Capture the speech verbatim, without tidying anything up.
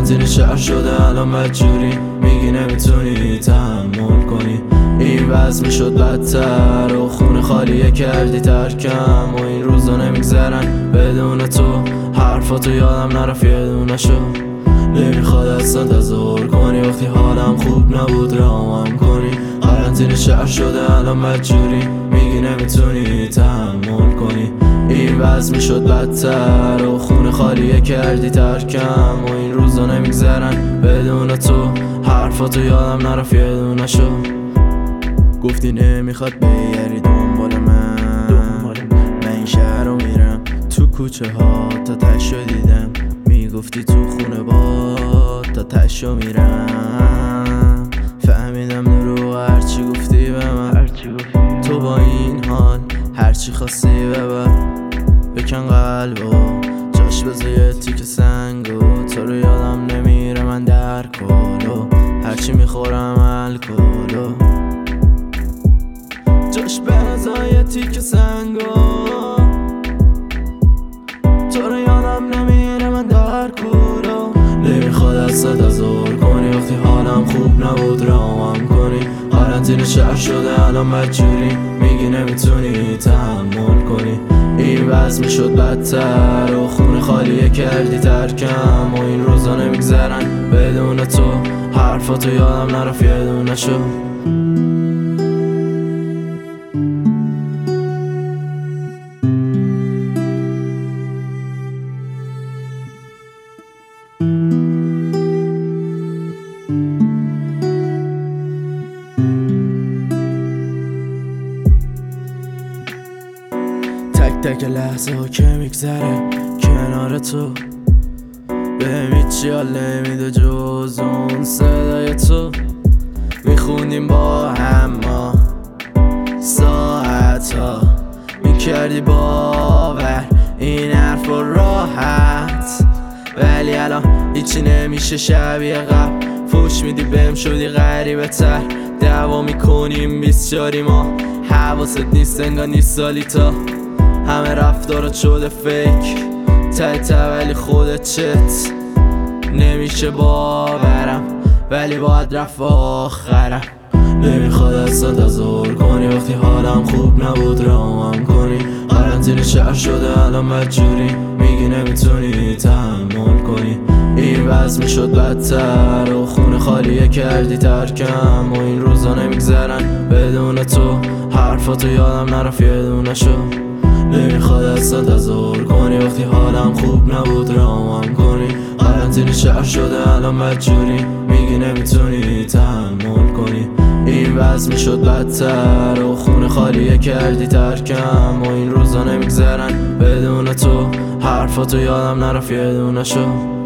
قرنطینه شهر شده الان بدجوری، میگی نمیتونی تحمل کنی. این وضع میشد بدتر و خونه خالیه کردی ترکم و این روزا نمیگذرن بدون تو. حرفاتو یادم نرفت یه دونه شو. نمیخواد اصلا تظاهر کنی وقتی حالم خوب نبود رامم کنی. قرنطینه شهر شده الان بدجوری، میگی نمیتونی تحمل کنی. این وضع میشد بدتر و خونه خالیه کردی ترکم و این روزا نمیگذرن بدون تو. حرفاتو یادم نرفت یه دونه شو. گفتی نمیخواد بیاری دنبال من، من این شهر رو میرم تو کوچه ها تا تشو دیدم. میگفتی تو خونه با تا تشو میرم. فهمیدم نورو هرچی گفتی به من، تو با این حال هرچی خواستی ببر. بکن قلبو جاش بذار یه تیک سنگو. تو رو یادم نمیره من در کلو، هرچی میخورم الکلو. جاش بذار یه تیک سنگو. تو رو یادم نمیره من در کلو. نمیخواد اصلا تظاهر کنی وقتی حالم خوب نبود رامم کنی. قرنطینه شهر شده الان بدجوری، میگی نمیتونی تحمل کنی. این وضع میشد بدتر و خونه خالیه کردی ترکم و این روزا نمیگذرن بدون تو. حرفاتو یادم نرفت یه دونه شو. تک تک لحظه ها که میگذره کنار تو، بهم هیچی حال نمیده جز اون صدای تو. میخوندیم با هم ما ساعت ها، میکردی باور این حرف راحت. ولی الان هیچی نمیشه شبیه قبل. فوش میدی بهم شدی غریبه تر. دعوا میکنیم بیسیاری ما، حواست نیست انگار نیست سالی تا. همه رفتارات شده فیک ته ته ولی خودت چت. نمیشه باورم ولی باید رفت آخرم. نمیخواد اصلا تظاهر کنی وقتی حالم خوب نبود رامم کنی. قرنطینه شهر شده الان بدجوری، میگی نمیتونی تحمل کنی. این وضع میشد بدتر و خونه خالیه کردی ترکم و این روزا نمیگذرن بدون تو. حرفاتو یادم نرفت یه دونه شو. نمیخواد اصلا تظاهر کنی وقتی حالم خوب نبود رامم کنی. قرنطینه شهر شده الان بدجوری، میگی نمیتونی تحمل کنی. این وضع میشد بدتر و خونه خالیه کردی ترکم و این روزا نمیگذرن بدون تو. حرفاتو یادم نرفت یه دونه شو.